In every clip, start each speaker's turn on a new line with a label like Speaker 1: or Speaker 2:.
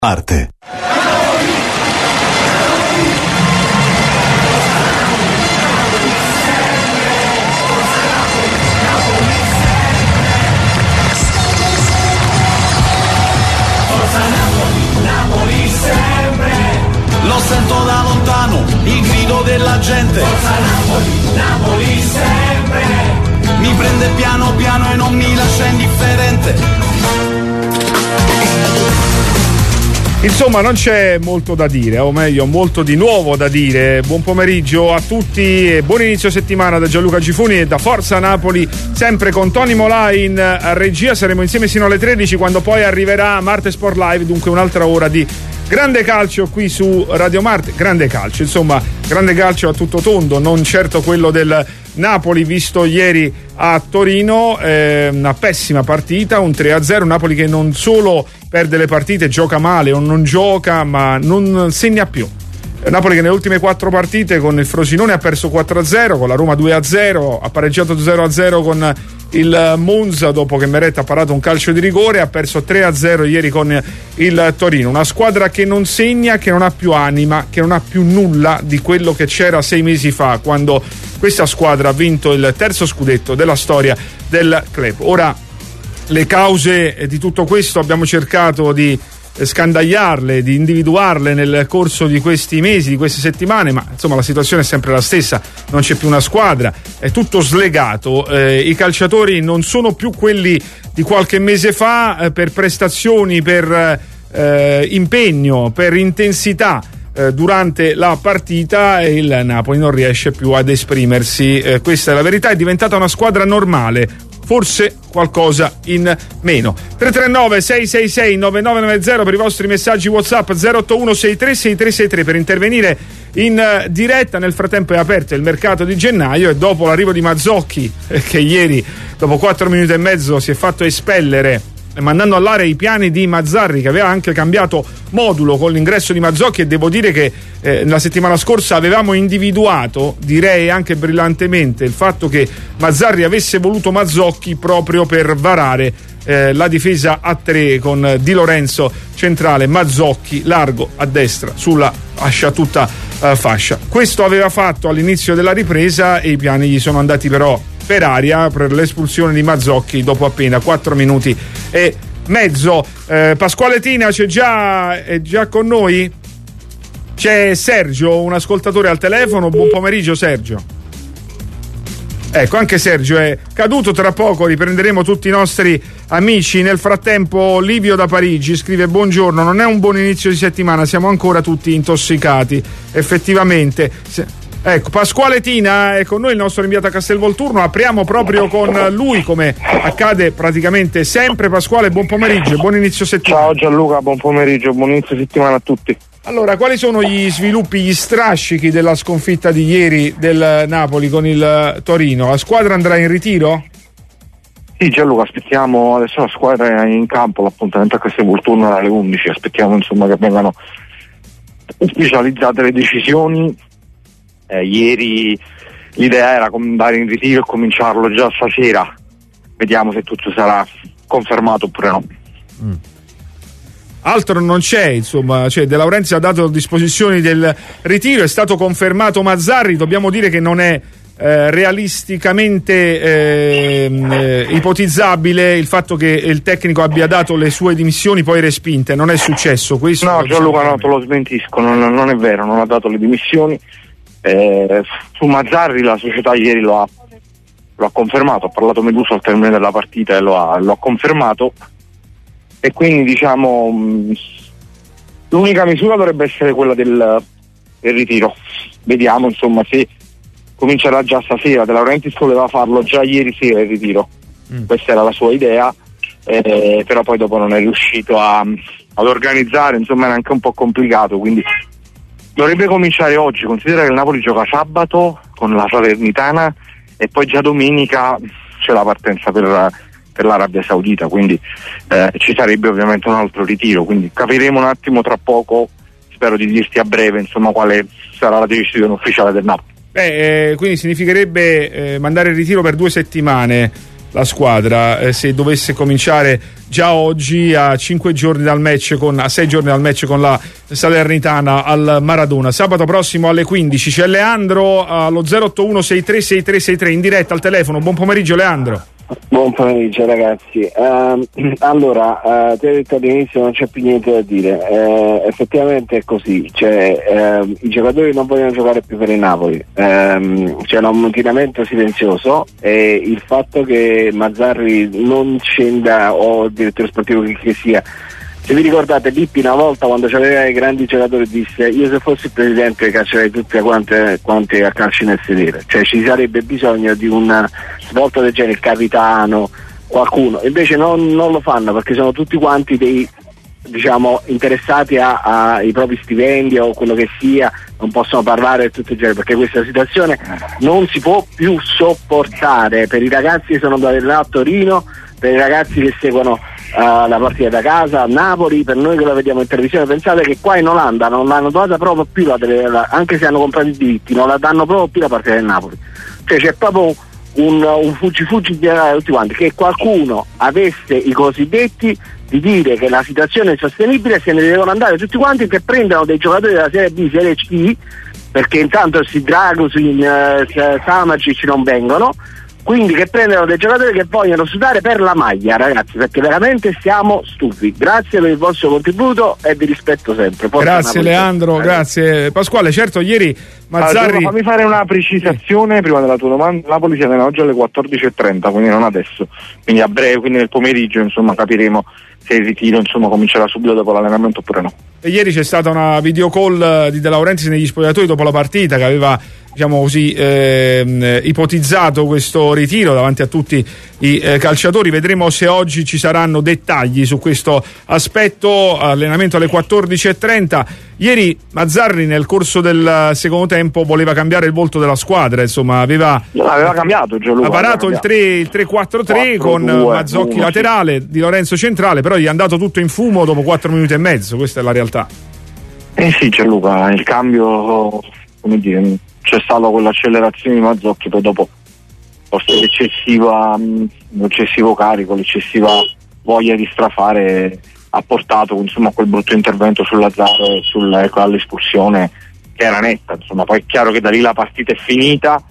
Speaker 1: Arte.
Speaker 2: Lo sento da lontano, il grido della gente. Forza Napoli, Napoli sempre. Mi prende piano piano e non mi lascia indifferente.
Speaker 3: Insomma, non c'è molto da dire, o meglio, molto di nuovo da dire. Buon pomeriggio a tutti e buon inizio settimana da Gianluca Gifuni e da Forza Napoli, sempre con Tony Molà in regia. Saremo insieme sino alle 13, quando poi arriverà Marte Sport Live, dunque un'altra ora di grande calcio qui su Radio Marte. Grande calcio, insomma, grande calcio a tutto tondo, non certo quello del Napoli visto ieri a Torino, una pessima partita, un 3-0, Napoli che non solo perde le partite, gioca male o non gioca, ma non segna più. Napoli che nelle ultime 4 partite con il Frosinone ha perso 4-0, con la Roma 2-0, ha pareggiato 0-0 con il Monza dopo che Meret ha parato un calcio di rigore, ha perso 3-0 ieri con il Torino. Una squadra che non segna, che non ha più anima, che non ha più nulla di quello che c'era 6 mesi fa, quando questa squadra ha vinto il terzo scudetto della storia del club. Ora, le cause di tutto questo abbiamo cercato di scandagliarle, di individuarle nel corso di questi mesi, di queste settimane, ma insomma la situazione è sempre la stessa, non c'è più una squadra, è tutto slegato, i calciatori non sono più quelli di qualche mese fa, per prestazioni, per impegno, per intensità durante la partita, e il Napoli non riesce più ad esprimersi, questa è la verità. È diventata una squadra normale, forse qualcosa in meno. 339-666-9990 per i vostri messaggi WhatsApp, 081-63-6363 per intervenire in diretta. Nel frattempo è aperto il mercato di gennaio e dopo l'arrivo di Mazzocchi, che ieri dopo 4 minuti e mezzo si è fatto espellere mandando all'area i piani di Mazzarri, che aveva anche cambiato modulo con l'ingresso di Mazzocchi, e devo dire che la settimana scorsa avevamo individuato, direi anche brillantemente, il fatto che Mazzarri avesse voluto Mazzocchi proprio per varare la difesa a 3 con Di Lorenzo centrale, Mazzocchi largo a destra sulla fascia, tutta fascia. Questo aveva fatto all'inizio della ripresa e i piani gli sono andati però per aria per l'espulsione di Mazzocchi dopo appena 4 minuti e mezzo. Pasquale Tina è già con noi? C'è Sergio, un ascoltatore al telefono. Buon pomeriggio Sergio. Ecco, anche Sergio è caduto, tra poco riprenderemo tutti i nostri amici. Nel frattempo Livio da Parigi scrive: buongiorno, non è un buon inizio di settimana, siamo ancora tutti intossicati, effettivamente. Ecco, Pasquale Tina è con noi, il nostro inviato a Castelvolturno. Apriamo proprio con lui, come accade praticamente sempre. Pasquale, buon pomeriggio, buon inizio settimana.
Speaker 4: Ciao Gianluca, buon pomeriggio, buon inizio settimana a tutti.
Speaker 3: Allora, quali sono gli sviluppi, gli strascichi della sconfitta di ieri del Napoli con il Torino? La squadra andrà in ritiro?
Speaker 4: Sì Gianluca, aspettiamo, adesso la squadra è in campo, l'appuntamento a Castelvolturno alle 11, aspettiamo insomma che vengano ufficializzate le decisioni. Ieri l'idea era andare in ritiro e cominciarlo già stasera, vediamo se tutto sarà confermato oppure no.
Speaker 3: Altro non c'è, insomma, cioè De Laurentiis ha dato disposizioni del ritiro, è stato confermato Mazzarri. Dobbiamo dire che non è realisticamente ipotizzabile il fatto che il tecnico abbia dato le sue dimissioni poi respinte, non è successo questo?
Speaker 4: No Gianluca, no, te lo smentisco, non è vero, non ha dato le dimissioni. Su Mazzarri la società ieri lo ha confermato, ha parlato Meduso al termine della partita e lo ha confermato, e quindi diciamo l'unica misura dovrebbe essere quella del ritiro. Vediamo insomma se comincerà già stasera. De Laurentiis voleva farlo già ieri sera il ritiro, questa era la sua idea, però poi dopo non è riuscito ad organizzare, insomma era anche un po' complicato, quindi dovrebbe cominciare oggi. Considera che il Napoli gioca sabato con la Salernitana e poi già domenica c'è la partenza per l'Arabia Saudita, quindi ci sarebbe ovviamente un altro ritiro, quindi capiremo un attimo tra poco, spero di dirti a breve insomma quale sarà la decisione ufficiale del Napoli.
Speaker 3: Quindi significherebbe mandare in ritiro per 2 settimane. la squadra se dovesse cominciare già oggi a 6 giorni dal match con la Salernitana al Maradona. Sabato prossimo alle 15 c'è Leandro allo 081636363 in diretta al telefono. Buon pomeriggio Leandro.
Speaker 1: Buon pomeriggio ragazzi. Allora, ti ho detto all'inizio non c'è più niente da dire, effettivamente è così, cioè, i giocatori non vogliono giocare più per il Napoli, c'è un ammutinamento silenzioso e il fatto che Mazzarri non scenda o il direttore sportivo che sia. Se vi ricordate, Lippi una volta quando c'aveva i grandi giocatori disse: io se fossi il presidente caccerei tutti quanti a calci nel sedere, cioè ci sarebbe bisogno di una svolta del genere, il capitano, qualcuno. Invece non lo fanno perché sono tutti quanti dei, diciamo, interessati ai propri stipendi o quello che sia, non possono parlare e tutto il genere, perché questa situazione non si può più sopportare per i ragazzi che sono andati là a Torino, per i ragazzi che seguono la partita da casa a Napoli, per noi che la vediamo in televisione. Pensate che qua in Olanda non l'hanno data proprio più anche se hanno comprato i diritti, non la danno proprio più la partita del Napoli, cioè c'è proprio un fuggi generale tutti quanti, che qualcuno avesse i cosiddetti di dire che la situazione è insostenibile, se ne devono andare tutti quanti, che prendano dei giocatori della Serie B, Serie C, perché intanto si Dragusin, Samacic non vengono, quindi che prendono dei giocatori che vogliono sudare per la maglia, ragazzi, perché veramente siamo stufi. Grazie per il vostro contributo e vi rispetto sempre.
Speaker 3: Grazie Leandro, grazie Pasquale. Certo, ieri Mazzarri...
Speaker 4: Allora, fammi fare una precisazione prima della tua domanda. Napoli si allena oggi alle 14:30, quindi non adesso, quindi a breve, quindi nel pomeriggio, insomma, capiremo se il ritiro, insomma, comincerà subito dopo l'allenamento oppure no.
Speaker 3: E ieri c'è stata una video call di De Laurentiis negli spogliatoi dopo la partita, che aveva, diciamo così, ipotizzato questo ritiro davanti a tutti i calciatori. Vedremo se oggi ci saranno dettagli su questo aspetto. Allenamento alle 14:30. Ieri Mazzarri nel corso del secondo tempo voleva cambiare il volto della squadra, insomma aveva
Speaker 4: cambiato Gianluca,
Speaker 3: ha parato il 3-4-3 con Mazzocchi laterale, Di Lorenzo centrale, però gli è andato tutto in fumo dopo 4 minuti e mezzo, questa è la realtà.
Speaker 4: Sì Gianluca, il cambio, come dire, c'è stata quell'accelerazione di Mazzocchi, poi dopo forse l'eccessivo carico, l'eccessiva voglia di strafare ha portato, insomma, a quel brutto intervento sul Lazzaro e all'espulsione che era netta, insomma. Poi è chiaro che da lì la partita è finita,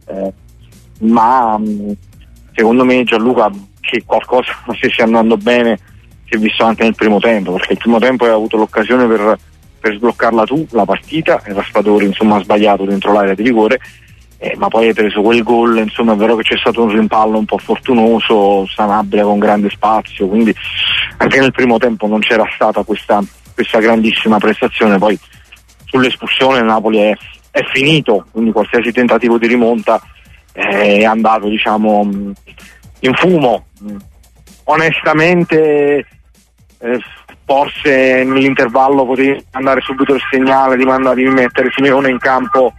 Speaker 4: ma secondo me Gianluca che qualcosa non stia andando bene si è visto anche nel primo tempo, perché il primo tempo hai avuto l'occasione per sbloccarla tu la partita e Raspadori, insomma, ha sbagliato dentro l'area di rigore, ma poi hai preso quel gol, insomma. È vero che c'è stato un rimpallo un po' fortunoso, Sanabria con grande spazio, quindi anche nel primo tempo non c'era stata questa grandissima prestazione. Poi sull'espulsione il Napoli è finito, quindi qualsiasi tentativo di rimonta è andato, diciamo, in fumo. Onestamente forse nell'intervallo potevi mandare subito il segnale di mettere Simeone in campo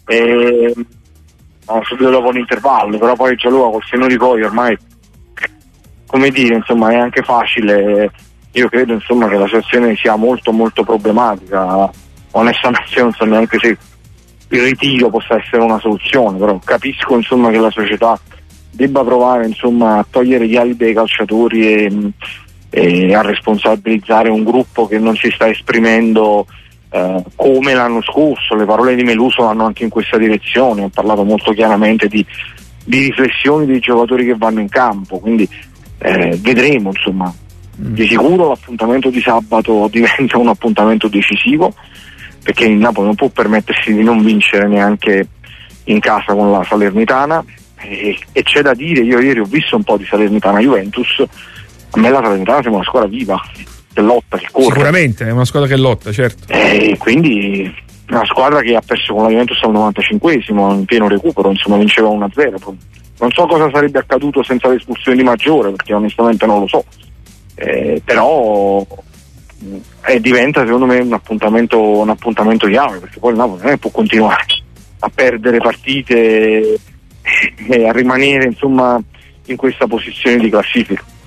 Speaker 4: subito dopo l'intervallo, però poi Gianluca col senno di poi ormai, come dire, insomma, è anche facile. Io credo, insomma, che la situazione sia molto molto problematica. Onestamente non so neanche se il ritiro possa essere una soluzione, però capisco, insomma, che la società debba provare, insomma, a togliere gli alibi ai calciatori e a responsabilizzare un gruppo che non si sta esprimendo come l'anno scorso. Le parole di Meluso vanno anche in questa direzione, ho parlato molto chiaramente di riflessioni dei giocatori che vanno in campo, quindi vedremo, insomma. Di sicuro l'appuntamento di sabato diventa un appuntamento decisivo, perché il Napoli non può permettersi di non vincere neanche in casa con la Salernitana, e c'è da dire, io ieri ho visto un po' di Salernitana-Juventus, a me la Salernitana sembra una squadra viva, che lotta, che corre.
Speaker 3: Sicuramente è una squadra che lotta, certo.
Speaker 4: Quindi una squadra che ha perso con la Juventus al 95esimo in pieno recupero, insomma, vinceva 1-0. Non so cosa sarebbe accaduto senza l'espulsione di Maggiore, perché onestamente non lo so, però diventa, secondo me, un appuntamento chiave, perché poi il Napoli non può continuare a perdere partite e a rimanere, insomma, in questa posizione di classifica.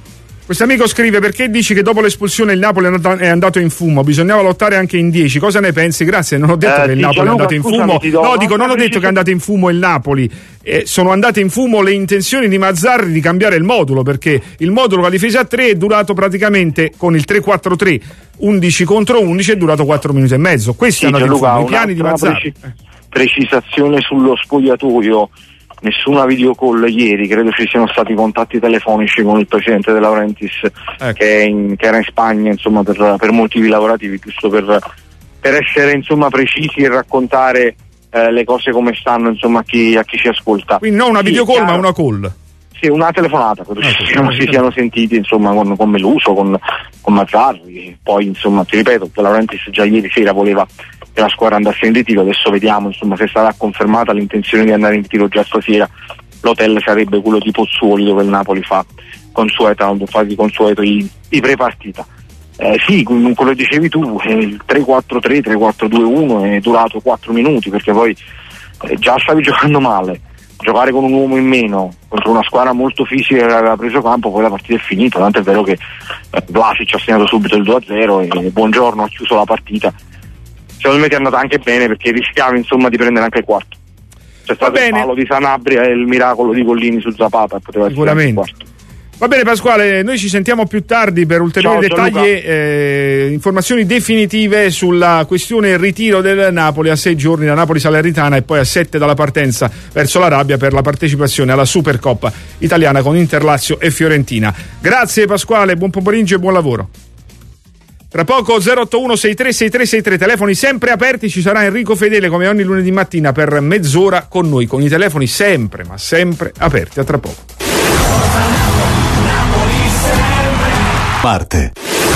Speaker 3: Questo amico scrive: perché dici che dopo l'espulsione il Napoli è andato in fumo? Bisognava lottare anche in 10. Cosa ne pensi? Grazie, non ho detto che il Napoli è andato in fumo. Non ho detto che è andato in fumo il Napoli. Sono andate in fumo le intenzioni di Mazzarri di cambiare il modulo, perché il modulo la difesa a 3 è durato praticamente con il 3-4-3 11 contro 11 è durato 4 minuti e mezzo. Questi hanno in fumo i piani di Mazzarri.
Speaker 4: Precisazione sullo spogliatoio: nessuna video call ieri, credo ci siano stati contatti telefonici con il presidente De Laurentiis, che era in Spagna, insomma, per motivi lavorativi, giusto per essere, insomma, precisi e raccontare le cose come stanno, insomma, a chi ci ascolta.
Speaker 3: Quindi non una video call, ma una call.
Speaker 4: Sì, una telefonata, credo si siano sentiti, insomma, con Meluso, con Mazzarri. Poi, insomma, ti ripeto, De Laurentiis già ieri sera voleva che la squadra andasse in ritiro. Adesso vediamo, insomma, se sarà confermata l'intenzione di andare in ritiro già stasera. L'hotel sarebbe quello di Pozzuoli, dove il Napoli fa di consueto i prepartita. Sì, come dicevi tu, il 3-4-3, 3-4-2-1 è durato 4 minuti, perché poi già stavi giocando male. Giocare con un uomo in meno contro una squadra molto fisica che aveva preso campo, poi la partita è finita. Tanto è vero che Vlasic ha segnato subito il 2-0 e Buongiorno ha chiuso la partita. Secondo me ti è andata anche bene, perché rischiavi, insomma, di prendere anche il quarto. C'è stato il palo di Sanabria e il miracolo di Collini su Zapata, poteva essere anche il quarto.
Speaker 3: Va bene Pasquale, noi ci sentiamo più tardi per ulteriori dettagli, informazioni definitive sulla questione ritiro del Napoli a 6 giorni da Napoli Salernitana e poi a 7 dalla partenza verso l'Arabia per la partecipazione alla Supercoppa italiana con Inter, Lazio e Fiorentina. Grazie Pasquale, buon pomeriggio e buon lavoro. Tra poco 081-636363, telefoni sempre aperti, ci sarà Enrico Fedele come ogni lunedì mattina per mezz'ora con noi, con i telefoni sempre, ma sempre aperti. A tra poco.
Speaker 5: Parte.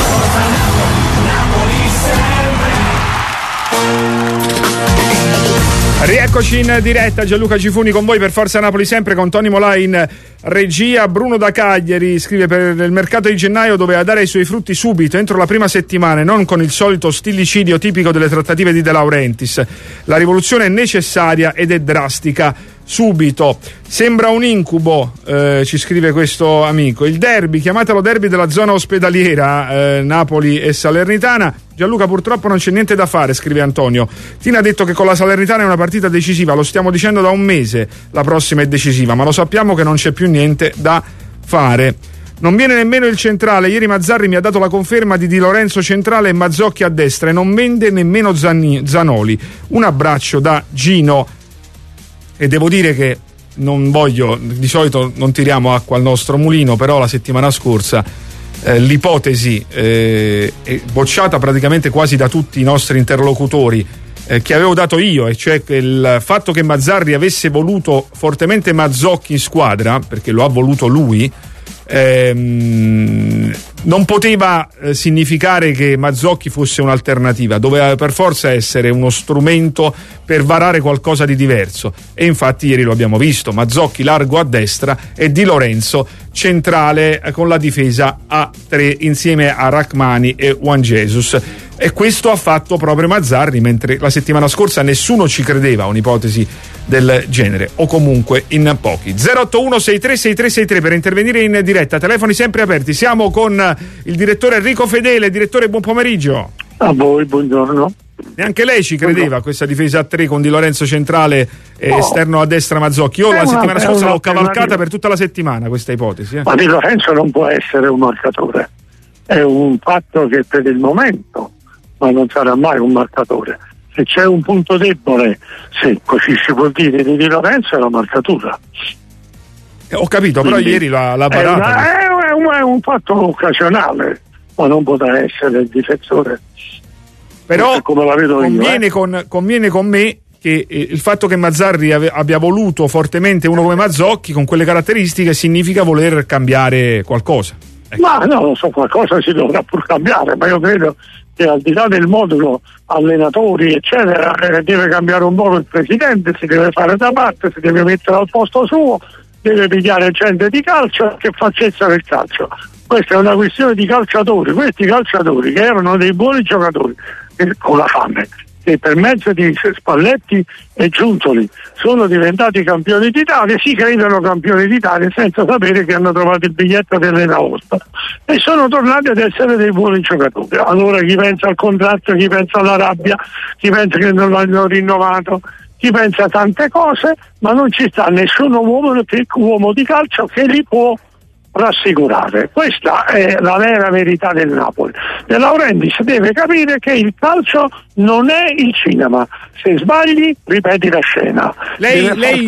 Speaker 3: Rieccoci in diretta, Gianluca Gifuni con voi per Forza Napoli sempre, con Tony Molà in regia. Bruno da Cagliari scrive: per il mercato di gennaio doveva dare i suoi frutti subito, entro la prima settimana, e non con il solito stillicidio tipico delle trattative di De Laurentiis. La rivoluzione è necessaria ed è drastica subito. Sembra un incubo, ci scrive questo amico. Il derby, chiamatelo derby della zona ospedaliera, Napoli e Salernitana. Gianluca, purtroppo non c'è niente da fare, scrive Antonio. Tina ha detto che con la Salernitana è una partita decisiva, lo stiamo dicendo da un mese, la prossima è decisiva, ma lo sappiamo che non c'è più niente da fare. Non viene nemmeno il centrale, ieri Mazzarri mi ha dato la conferma di Di Lorenzo centrale e Mazzocchi a destra, e non vende nemmeno Zanoli. Un abbraccio da Gino. E devo dire che non voglio, di solito non tiriamo acqua al nostro mulino, però la settimana scorsa l'ipotesi bocciata praticamente quasi da tutti i nostri interlocutori che avevo dato io, e cioè che il fatto che Mazzarri avesse voluto fortemente Mazzocchi in squadra, perché lo ha voluto lui, non poteva significare che Mazzocchi fosse un'alternativa, doveva per forza essere uno strumento per varare qualcosa di diverso, e infatti ieri lo abbiamo visto: Mazzocchi largo a destra e Di Lorenzo centrale con la difesa a 3 insieme a Rachmani e Juan Jesus. E questo ha fatto proprio Mazzarri, mentre la settimana scorsa nessuno ci credeva a un'ipotesi del genere, o comunque in pochi. 081-636363 per intervenire in diretta, telefoni sempre aperti. Siamo con il direttore Enrico Fedele. Direttore, buon pomeriggio.
Speaker 6: A voi, buongiorno.
Speaker 3: Neanche lei ci credeva a questa difesa a 3 con Di Lorenzo centrale e esterno a destra Mazzocchi. Io la settimana scorsa l'ho cavalcata per tutta la settimana questa ipotesi.
Speaker 6: Ma Di Lorenzo non può essere un marcatore, è un fatto che per il momento, ma non sarà mai un marcatore. Se c'è un punto debole, se così si può dire, di Lorenzo è la marcatura.
Speaker 3: Ho capito, però ieri l'ha barata.
Speaker 6: È un fatto occasionale, ma non potrà essere il difensore.
Speaker 3: Però
Speaker 6: come la vedo
Speaker 3: conviene con me che il fatto che Mazzarri abbia voluto fortemente uno come Mazzocchi con quelle caratteristiche significa voler cambiare qualcosa. Ecco.
Speaker 6: Ma no, non so, qualcosa si dovrà pur cambiare, ma io credo che al di là del modulo allenatori eccetera deve cambiare un po' il presidente, si deve fare da parte, si deve mettere al posto suo, deve pigliare gente di calcio che facezza del calcio. Questa è una questione di calciatori, questi calciatori che erano dei buoni giocatori con la fame, che per mezzo di Spalletti e Giuntoli sono diventati campioni d'Italia, si credono campioni d'Italia senza sapere che hanno trovato il biglietto dell'Ena Osta e sono tornati ad essere dei buoni giocatori. Allora chi pensa al contratto, chi pensa alla rabbia, chi pensa che non l'hanno rinnovato, chi pensa a tante cose, ma non ci sta nessun uomo di calcio che li può rassicurare. Questa è la vera verità del Napoli. De Laurentiis deve capire che il calcio non è il cinema, se sbagli ripeti la scena.
Speaker 3: Lei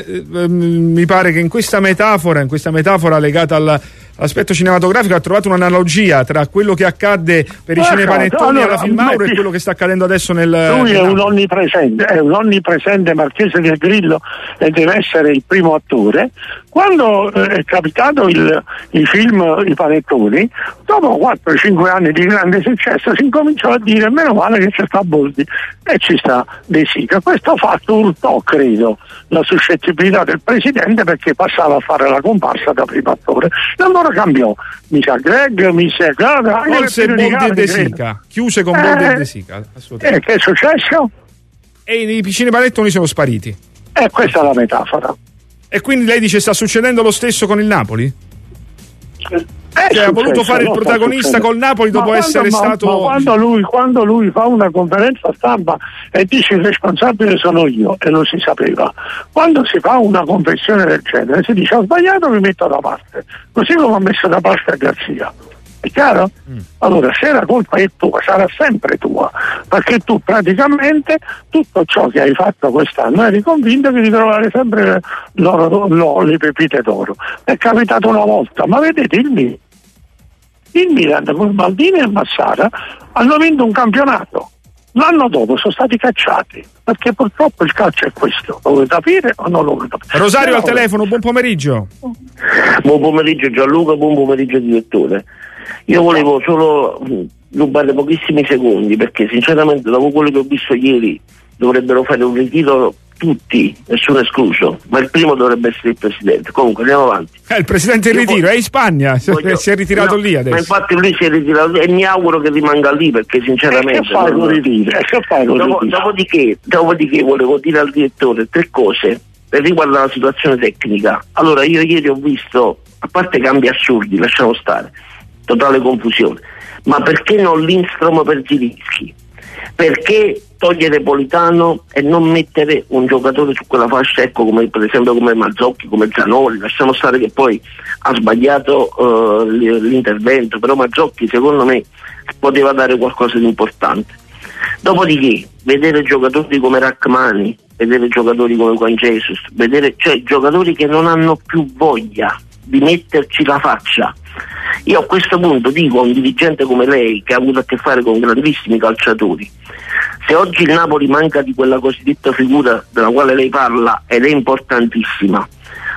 Speaker 3: mi pare che in questa metafora legata all'aspetto cinematografico ha trovato un'analogia tra quello che accadde per i cinepanettoni alla Filmauro e quello che sta accadendo adesso
Speaker 6: lui è un onnipresente Marchese del Grillo e deve essere il primo attore. Quando è capitato il film I Panettoni, dopo 4-5 anni di grande successo si incominciò a dire meno male che c'è sta Boldi e ci sta De Sica. Questo fatto urtò, credo, la suscettibilità del presidente, perché passava a fare la comparsa da primo attore. E allora cambiò, mi sa Greg, mi sa Gada,
Speaker 3: forse Boldi e De Sica, chiuse con Boldi e De Sica, assolutamente.
Speaker 6: Che è successo?
Speaker 3: E i cinepanettoni sono spariti.
Speaker 6: Questa è la metafora.
Speaker 3: E quindi lei dice sta succedendo lo stesso con il Napoli? Cioè, ha voluto fare il protagonista col Napoli dopo essere stato.
Speaker 6: Quando lui fa una conferenza stampa e dice il responsabile sono io, e non si sapeva. Quando si fa una confessione del genere si dice ho sbagliato, mi metto da parte, così come ho messo da parte a Garzia. È chiaro? Allora, se la colpa è tua, sarà sempre tua, perché tu praticamente tutto ciò che hai fatto quest'anno eri convinto di trovare sempre le pepite d'oro. È capitato una volta, ma vedete il Milan con Maldini e Massara hanno vinto un campionato. L'anno dopo sono stati cacciati, perché purtroppo il calcio è questo, lo vuoi capire o non lo vuoi capire?
Speaker 3: Rosario al telefono, buon pomeriggio.
Speaker 5: Buon pomeriggio Gianluca, buon pomeriggio direttore. Io volevo solo rubare pochissimi secondi, perché sinceramente dopo quello che ho visto ieri dovrebbero fare un ritiro tutti, nessuno escluso, ma il primo dovrebbe essere il presidente. Comunque andiamo avanti.
Speaker 3: Il presidente in ritiro, è in Spagna, si è ritirato lì adesso. Ma
Speaker 5: infatti lui si è ritirato e mi auguro che rimanga lì, perché sinceramente dopodiché volevo dire al direttore 3 cose per riguardo alla situazione tecnica. Allora, io ieri ho visto, a parte cambi assurdi, lasciamo stare, totale confusione, ma perché non Lindstrom per Zilinski? Perché togliere Politano e non mettere un giocatore su quella fascia, ecco, come per esempio come Mazzocchi, come Zanoli? Lasciamo stare che poi ha sbagliato l'intervento, però Mazzocchi secondo me poteva dare qualcosa di importante. Dopodiché vedere giocatori come Rachmani, vedere giocatori come Juan Jesus, vedere giocatori che non hanno più voglia di metterci la faccia. Io a questo punto dico a un dirigente come lei, che ha avuto a che fare con grandissimi calciatori, se oggi il Napoli manca di quella cosiddetta figura della quale lei parla, ed è importantissima,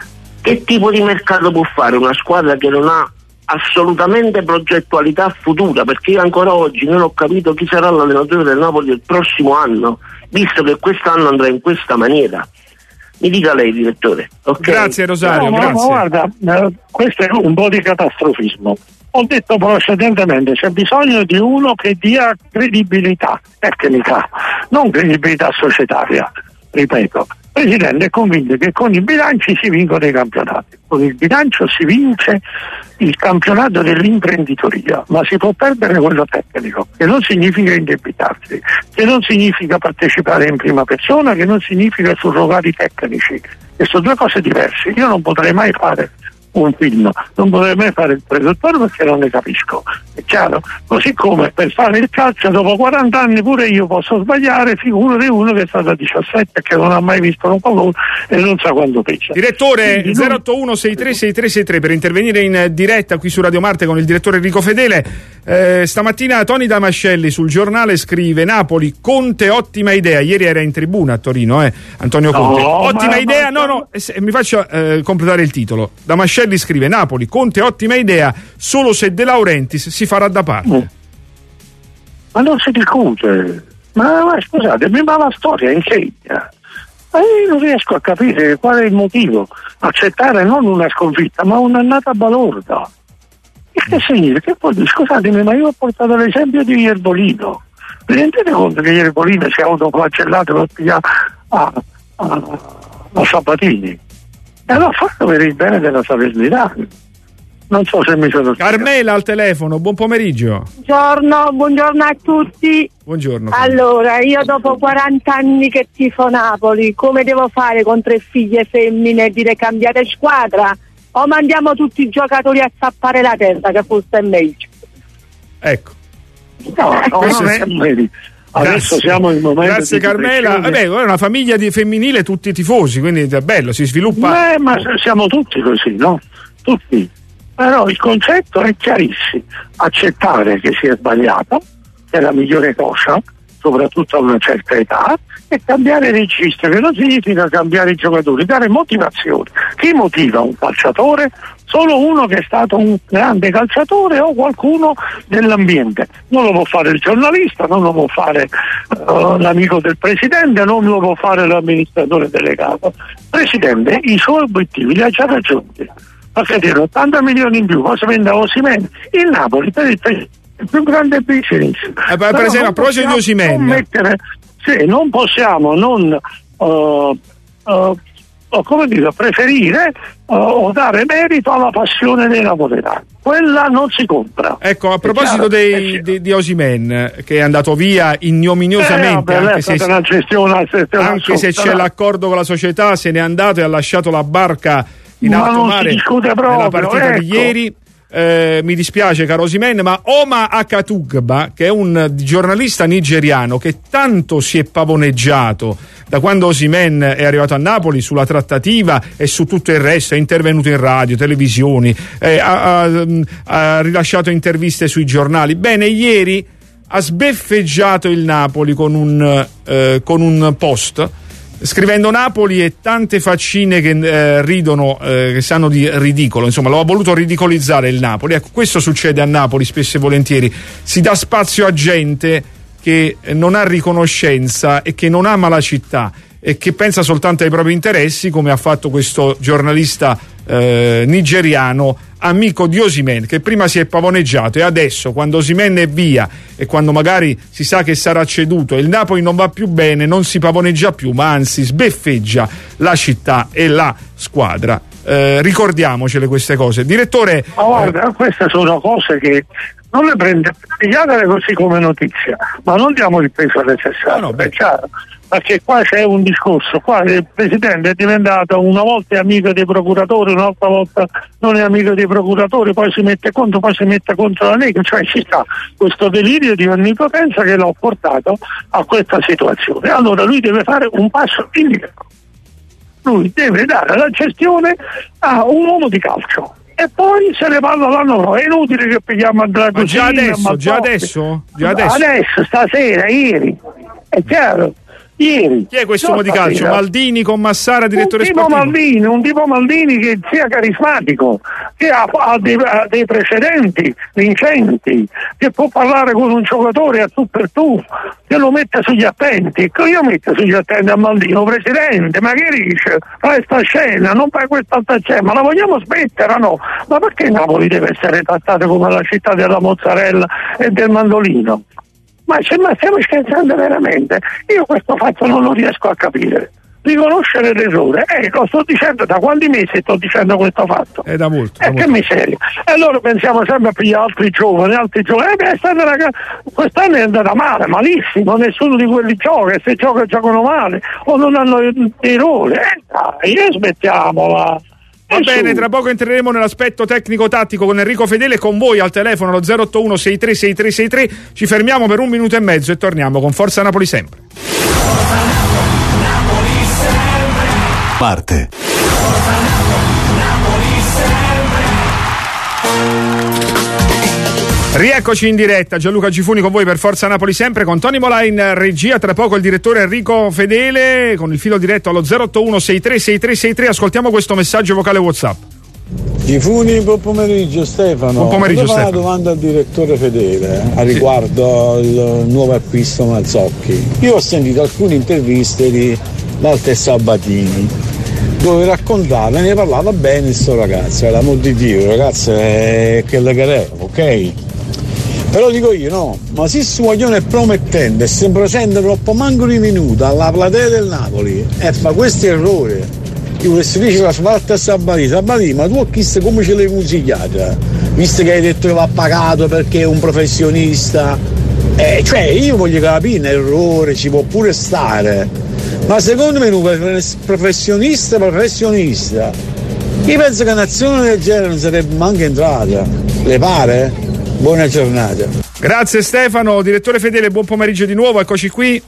Speaker 5: che tipo di mercato può fare una squadra che non ha assolutamente progettualità futura? Perché io ancora oggi non ho capito chi sarà l'allenatore del Napoli del prossimo anno, visto che quest'anno andrà in questa maniera. Mi dica lei, direttore. Okay.
Speaker 3: Grazie Rosario, grazie.
Speaker 6: Ma guarda, questo è un po' di catastrofismo. Ho detto precedentemente, c'è bisogno di uno che dia credibilità tecnica, non credibilità societaria. Ripeto, il Presidente è convinto che con i bilanci si vincono i campionati. Con il bilancio si vince il campionato dell'imprenditoria, ma si può perdere quello tecnico, che non significa indebitarsi, che non significa partecipare in prima persona, che non significa surrogati tecnici, che sono 2 cose diverse. Io non potrei mai fare un film, non potrei mai fare il produttore perché non ne capisco, è chiaro? Così come per fare il calcio dopo 40 anni pure io posso sbagliare, figurati uno che è stato a 17 che non ha mai visto un pallone e non sa quanto pesa.
Speaker 3: Direttore, 081 636363 per intervenire in diretta qui su Radio Marte con il direttore Enrico Fedele. Stamattina Tony Damascelli sul giornale scrive: Napoli, Conte ottima idea. Ieri era in tribuna a Torino, Antonio Conte. Ottima idea, mi faccio completare il titolo. Damascelli scrive: Napoli, Conte ottima idea, solo se De Laurentiis si farà da parte.
Speaker 6: Ma non si discute, ma scusatemi, ma la storia insegna. Ma io non riesco a capire qual è il motivo, accettare non una sconfitta ma un'annata balorda. E che significa? Che poi, scusatemi, ma io ho portato l'esempio di Iervolino. Vi rendete conto che ieri Polina si è autoflagellato per pigliare a Sabatini? E l'ha fatto per il bene della Salernitana. Non so se mi sono spiegato.
Speaker 3: Carmela al telefono, buon pomeriggio.
Speaker 7: Buongiorno a tutti.
Speaker 3: Buongiorno.
Speaker 7: Allora, io dopo 40 anni che tifo Napoli, come devo fare con 3 figlie femmine e dire cambiate squadra? O mandiamo tutti i giocatori a zappare la testa, che forse è meglio?
Speaker 3: Ecco.
Speaker 6: No, non è meglio. Adesso siamo in momento.
Speaker 3: Grazie Carmela. Vabbè, è una famiglia di femminile, tutti tifosi, quindi è bello, si sviluppa.
Speaker 6: Ma siamo tutti così, no? Tutti. Però il concetto è chiarissimo: accettare che si è sbagliato, che è la migliore cosa, soprattutto a una certa età, e cambiare registro, che non significa cambiare i giocatori, dare motivazione. Chi motiva un calciatore? Solo uno che è stato un grande calciatore o qualcuno dell'ambiente. Non lo può fare il giornalista, non lo può fare l'amico del presidente, non lo può fare l'amministratore delegato. Presidente, i suoi obiettivi li ha già raggiunti. Perché dire 80 milioni in più, cosa vende Osimhen? Il Napoli per il più grande business.
Speaker 3: Per esempio, a proposito di Osimhen,
Speaker 6: non possiamo non preferire o dare merito alla passione dei napoletani. Quella non si compra.
Speaker 3: Ecco, a proposito di Osimhen, che è andato via ignominiosamente, anche se c'è l'accordo con la società, se n'è andato e ha lasciato la barca in alto mare nella partita di ieri. Mi dispiace caro Osimhen, ma Oma Akatugba, che è un giornalista nigeriano che tanto si è pavoneggiato da quando Osimhen è arrivato a Napoli sulla trattativa e su tutto il resto, è intervenuto in radio, televisioni, ha rilasciato interviste sui giornali. Bene, ieri ha sbeffeggiato il Napoli con un post, scrivendo Napoli e tante faccine che ridono, che sanno di ridicolo, insomma lo ha voluto ridicolizzare il Napoli. Ecco, questo succede a Napoli spesso e volentieri, si dà spazio a gente che non ha riconoscenza e che non ama la città e che pensa soltanto ai propri interessi, come ha fatto questo giornalista nigeriano, amico di Osimhen, che prima si è pavoneggiato e adesso, quando Osimhen è via e quando magari si sa che sarà ceduto e il Napoli non va più bene, non si pavoneggia più, ma anzi sbeffeggia la città e la squadra. Ricordiamocele queste cose, direttore.
Speaker 6: Ma guarda, queste sono cose che non le prendiatele così come notizia, ma non diamo il peso necessario, è chiaro. Perché qua c'è un discorso, qua il presidente è diventato una volta è amico dei procuratori, un'altra volta non è amico dei procuratori, poi si mette contro la Lega, cioè ci sta questo delirio di onnipotenza che l'ha portato a questa situazione. Allora lui deve fare un passo indietro, lui deve dare la gestione a un uomo di calcio e poi se ne parla l'anno prossimo. È inutile che pigliamo Andrea Cosina,
Speaker 3: già adesso,
Speaker 6: stasera, ieri, è chiaro. Ieri.
Speaker 3: Chi è questo uomo di calcio? Maldini con Massara, direttore sportivo?
Speaker 6: Un tipo Maldini che sia carismatico, che ha dei precedenti vincenti, che può parlare con un giocatore a tu per tu, che lo mette sugli attenti. Io metto sugli attenti a Maldini, presidente, ma che dice? Fai sta scena, non fai quest'altra scena, ma la vogliamo smettere, no? Ma perché Napoli deve essere trattata come la città della mozzarella e del mandolino? Ma stiamo scherzando veramente? Io questo fatto non lo riesco a capire. Riconoscere l'errore, lo sto dicendo da quanti mesi sto dicendo questo fatto?
Speaker 3: È da molto.
Speaker 6: Che miseria. E allora pensiamo sempre a pigliare altri giovani. Quest'anno è andata male, malissimo, nessuno di quelli gioca, e se giocano male o non hanno errori. Smettiamola.
Speaker 3: Va bene, tra poco entreremo nell'aspetto tecnico-tattico con Enrico Fedele, con voi al telefono allo 081 636363. Ci fermiamo per 1 minuto e mezzo e torniamo con Forza Napoli sempre.
Speaker 2: Forza Napoli sempre.
Speaker 8: Parte.
Speaker 2: Forza Napoli sempre.
Speaker 3: Rieccoci in diretta, Gianluca Gifuni con voi per Forza Napoli sempre, con Tony Mola in regia, tra poco il direttore Enrico Fedele con il filo diretto allo 081 636363. Ascoltiamo questo messaggio vocale WhatsApp.
Speaker 9: Gifuni, buon pomeriggio Stefano.
Speaker 3: Buon pomeriggio Stefano.
Speaker 9: Una domanda al direttore Fedele a riguardo il nuovo acquisto Mazzocchi. Io ho sentito alcune interviste di Walter Sabatini dove raccontava, ne parlava bene sto ragazzo, per l'amor di Dio, ragazzo, è che le carè, ok? Però dico io, no, ma se su Guaglione è promettente e si presenta troppo manco di minuto alla platea del Napoli e fa questo errore, io se dice la sbarta a Sabatini, ma tu a chissà come ce l'hai consigliata? Visto che hai detto che va pagato perché è un professionista, cioè io voglio capire, errore ci può pure stare, ma secondo me un professionista, io penso che un'azione del genere non sarebbe manco entrata. Le pare? Buona giornata.
Speaker 3: Grazie Stefano, direttore Fedele, buon pomeriggio di nuovo, eccoci qui.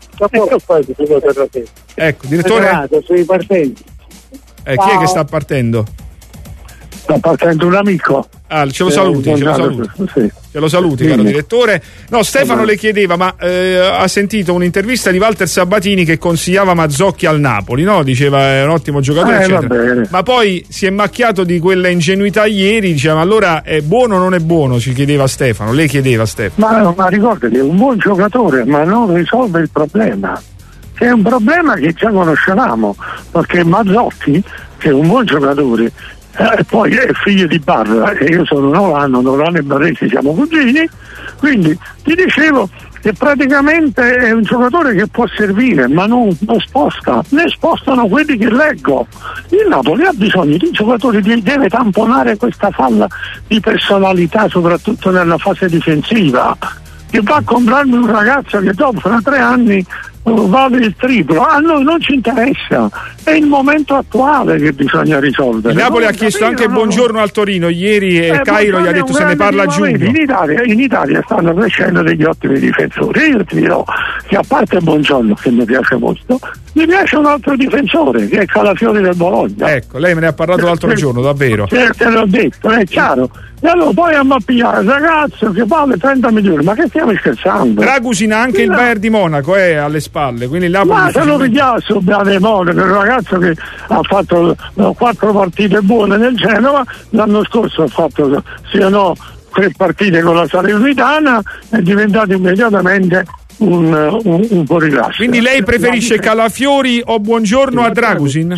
Speaker 3: Ecco, direttore.
Speaker 6: Sui partenti.
Speaker 3: Chi è che sta partendo?
Speaker 6: Sta partendo un amico.
Speaker 3: Ce lo saluti.
Speaker 6: Sì.
Speaker 3: Ce lo saluti, caro direttore. No, Stefano le chiedeva, ma ha sentito un'intervista di Walter Sabatini che consigliava Mazzocchi al Napoli, no? Diceva è un ottimo giocatore, eccetera. Ma poi si è macchiato di quella ingenuità ieri, diceva, allora è buono o non è buono? Ci chiedeva Stefano, lei chiedeva Stefano.
Speaker 6: Ma ricordati, è un buon giocatore, ma non risolve il problema. Che è un problema che già conoscevamo, perché Mazzocchi, che è un buon giocatore, poi è figlio di Barra e io sono Nolano e Barresi siamo cugini, quindi ti dicevo che praticamente è un giocatore che può servire ma non sposta, ne spostano quelli che leggo. Il Napoli ha bisogno di giocatori, deve tamponare questa falla di personalità soprattutto nella fase difensiva, che va a comprarmi un ragazzo che dopo fra 3 anni vale il triplo. A noi non ci interessa, è il momento attuale che bisogna risolvere.
Speaker 3: Il Napoli ha chiesto anche buongiorno al Torino ieri e Cairo gli ha detto se ne parla a giugno.
Speaker 6: In Italia stanno crescendo degli ottimi difensori. Io ti dirò che a parte Buongiorno, che mi piace molto, mi piace un altro difensore che è Calafiori del Bologna.
Speaker 3: Ecco, lei me ne ha parlato l'altro giorno, davvero.
Speaker 6: Te l'ho detto, è chiaro. E allora poi andiamo a pigliare il ragazzo che vale 30 milioni, ma che stiamo scherzando?
Speaker 3: Dragusin anche il Bayern di Monaco è alle spalle, quindi il Napoli.
Speaker 6: Ma se lo richiasso Bayern di Monaco, il ragazzo che ha fatto 4 partite buone nel Genova, l'anno scorso ha fatto 3 partite con la Salernitana, è diventato immediatamente un fuoriclasse.
Speaker 3: Quindi lei preferisce Calafiori o Buongiorno a Dragusin?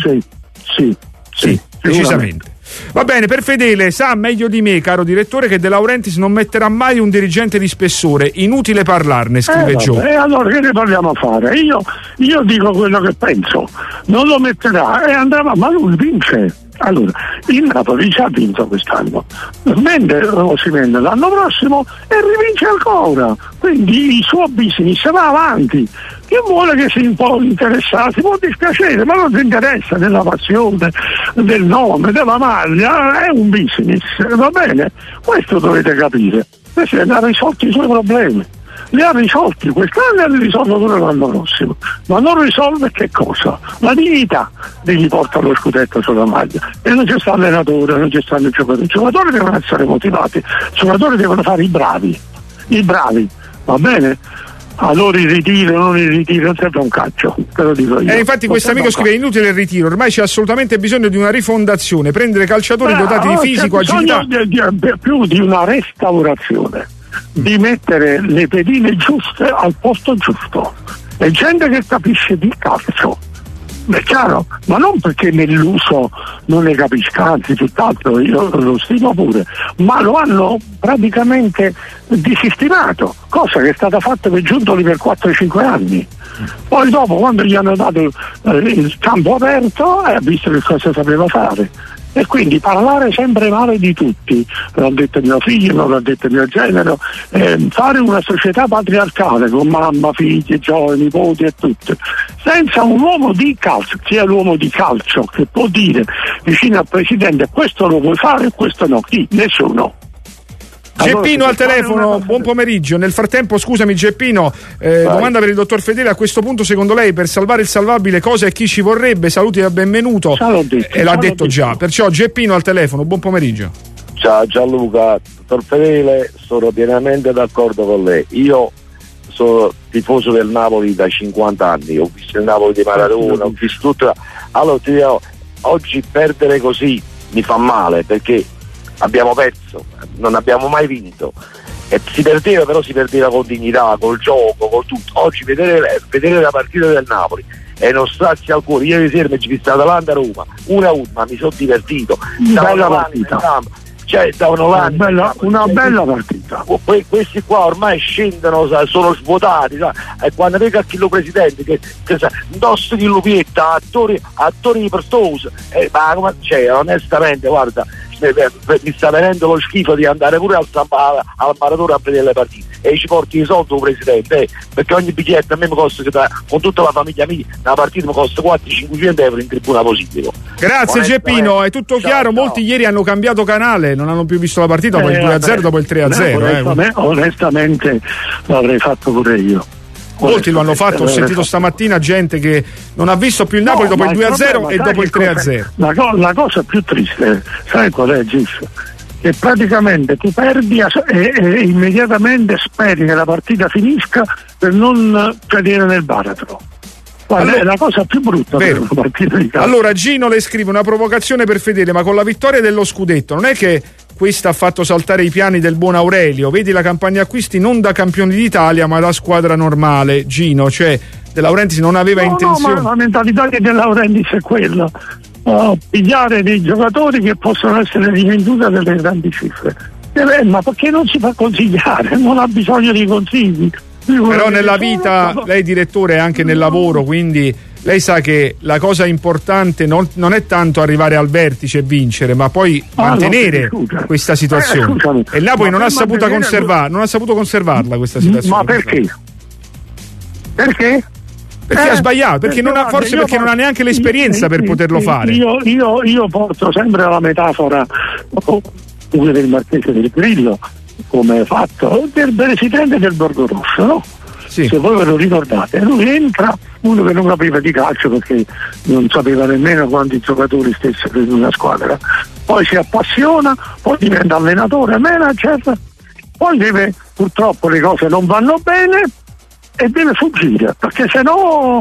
Speaker 6: Sì,
Speaker 3: decisamente. Va bene, per Fedele sa meglio di me, caro direttore, che De Laurentiis non metterà mai un dirigente di spessore, inutile parlarne, scrive Gio.
Speaker 6: E allora che ne parliamo a fare? Io dico quello che penso, non lo metterà e andrà, ma lui vince. Allora, il Napoli ci ha vinto quest'anno, si vende l'anno prossimo e rivince ancora, quindi il suo business va avanti. Chi vuole che sia un po' interessato, può dispiacere, ma non si interessa della passione, del nome, della maglia, è un business, va bene? Questo dovete capire. Questo ha risolto i suoi problemi. Li ha risolti quest'anno e li risolve pure l'anno prossimo, ma non risolve che cosa? La dignità di chi porta lo scudetto sulla maglia, e non c'è sta allenatore, non c'è stanno i giocatori devono essere motivati, i giocatori devono fare i bravi, va bene? Allora il ritiro, non serve un calcio, te lo dico io.
Speaker 3: Infatti questo amico scrive: inutile il ritiro, ormai c'è assolutamente bisogno di una rifondazione, prendere calciatori dotati di fisico, agilità.
Speaker 6: Più di una restaurazione, di mettere le pedine giuste al posto giusto, e gente che capisce di calcio, è chiaro, ma non perché nell'uso non ne capisca, anzi tutt'altro, io lo stimo pure, ma lo hanno praticamente disistemato, cosa che è stata fatta per Giuntoli per 4-5 anni. Poi dopo, quando gli hanno dato il campo aperto, ha visto che cosa sapeva fare. E quindi parlare sempre male di tutti, l'ha detto mio figlio, l'ha detto mio genero, fare una società patriarcale con mamma, figli, giovani, nipoti e tutto, senza un uomo di calcio, sia l'uomo di calcio che può dire vicino al presidente questo lo puoi fare e questo no, chi? Nessuno.
Speaker 3: Geppino al telefono, buon pomeriggio. Nel frattempo, scusami Geppino, domanda per il dottor Fedele: a questo punto secondo lei per salvare il salvabile cosa e chi ci vorrebbe? Saluti da benvenuto.
Speaker 6: E
Speaker 3: l'ha detto già, perciò Geppino al telefono, buon pomeriggio.
Speaker 1: Ciao Gianluca, dottor Fedele, sono pienamente d'accordo con lei. Io sono tifoso del Napoli da 50 anni, ho visto il Napoli di Maradona, ho visto tutto. Allora ti dico, oggi perdere così mi fa male, perché abbiamo perso, non abbiamo mai vinto, e si perdeva con dignità, col gioco, con tutto. Oggi vedere la partita del Napoli e non starsi al cuore. Ieri sera mi ci ho visto Atalanta-Roma 1-1, ma mi sono divertito, stavo davanti nel campo,
Speaker 8: cioè davano
Speaker 6: una bella partita.
Speaker 8: Questi qua ormai scendono, sono svuotati, e quando vedi a chi lo presidente che indosso di lupietta, attori di Perstoso, ma cioè, onestamente guarda, mi sta venendo lo schifo di andare pure al maratona a vedere le partite e ci porti i soldi il presidente, perché ogni biglietto a me mi costa, con tutta la famiglia mia, una partita mi costa 400-500 euro in tribuna positivo.
Speaker 3: Grazie Geppino, è tutto chiaro. Molti ieri hanno cambiato canale, non hanno più visto la partita dopo il 2-0, dopo il 3-0.
Speaker 6: Onestamente l'avrei fatto pure io.
Speaker 3: Molti lo hanno fatto, ho sentito stamattina gente che non ha visto più il Napoli dopo il 2-0 e dopo il 3-0.
Speaker 6: La cosa più triste, sai qual è, Gif? Che praticamente tu perdi e immediatamente speri che la partita finisca per non cadere nel baratro. Allora, è la cosa più brutta per una partita di calcio.
Speaker 3: Allora Gino le scrive una provocazione per Fedele, ma con la vittoria dello scudetto non è che questa ha fatto saltare i piani del buon Aurelio? Vedi la campagna acquisti non da campioni d'Italia ma da squadra normale. Gino, cioè De Laurentiis non aveva intenzione.
Speaker 6: No, ma la mentalità di De Laurentiis è quella, pigliare dei giocatori che possono essere rivenduti a delle grandi cifre. Ma perché non si fa consigliare? Non ha bisogno di consigli.
Speaker 3: Però nella vita, lei direttore è anche nel lavoro, quindi lei sa che la cosa importante non è tanto arrivare al vertice e vincere, ma poi mantenere questa situazione. E il Napoli non ha saputo conservarla questa situazione.
Speaker 6: Ma perché? Perché?
Speaker 3: Perché ha sbagliato, perché non ha, forse perché non ha neanche l'esperienza per poterlo fare.
Speaker 6: Io porto sempre la metafora pure del Marchese del Grillo, come fatto del presidente del Borgo Rosso, no?
Speaker 3: Sì.
Speaker 6: Se voi ve lo ricordate, lui entra, uno che non capiva di calcio perché non sapeva nemmeno quanti giocatori stessero in una squadra, poi si appassiona, poi diventa allenatore, manager, poi purtroppo le cose non vanno bene e deve fuggire, perché sennò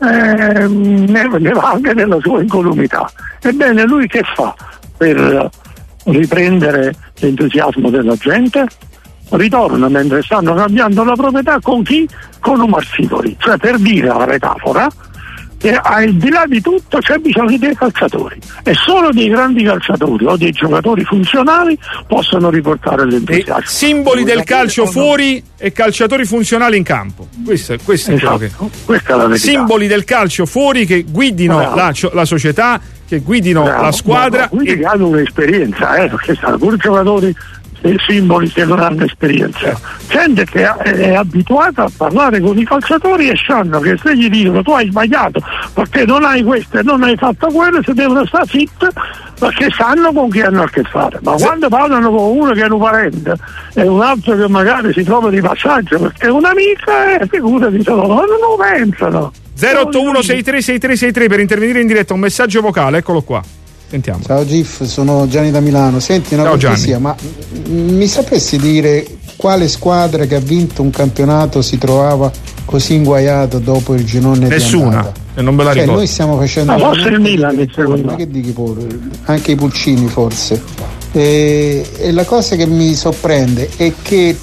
Speaker 6: ne va anche nella sua incolumità. Ebbene, lui che fa per riprendere l'entusiasmo della gente? Ritorna mentre stanno cambiando la proprietà con chi? Con un Marsicoli, cioè, per dire la metafora, che al di là di tutto c'è bisogno dei calciatori e solo dei grandi calciatori o dei giocatori funzionali possono riportare l'entusiasmo.
Speaker 3: Simboli del calcio fuori e calciatori funzionali in campo. Questo è quello che...
Speaker 6: Questa è la verità.
Speaker 3: Simboli del calcio fuori che guidino la società, che guidino la squadra.
Speaker 6: Quindi che hanno un'esperienza, perché stanno pure giocatori simboli che non hanno esperienza, gente che è abituata a parlare con i calciatori e sanno che se gli dicono tu hai sbagliato perché non hai questo e non hai fatto quello, se devono stare zitti perché sanno con chi hanno a che fare. Ma quando parlano con uno che è un parente e un altro che magari si trova di passaggio perché è un'amica, figurati, non lo pensano.
Speaker 3: 081636363 per intervenire in diretta, un messaggio vocale, eccolo qua. Sentiamo.
Speaker 10: Ciao Gif, sono Gianni da Milano. Senti, una cortesia, ma mi sapresti dire quale squadra che ha vinto un campionato si trovava così inguaiato dopo il girone?
Speaker 3: Nessuna, e non me la ricordo.
Speaker 10: Noi stiamo facendo
Speaker 6: forse il Milan,
Speaker 10: che dici pure, anche i Pulcini forse. E la cosa che mi sorprende è che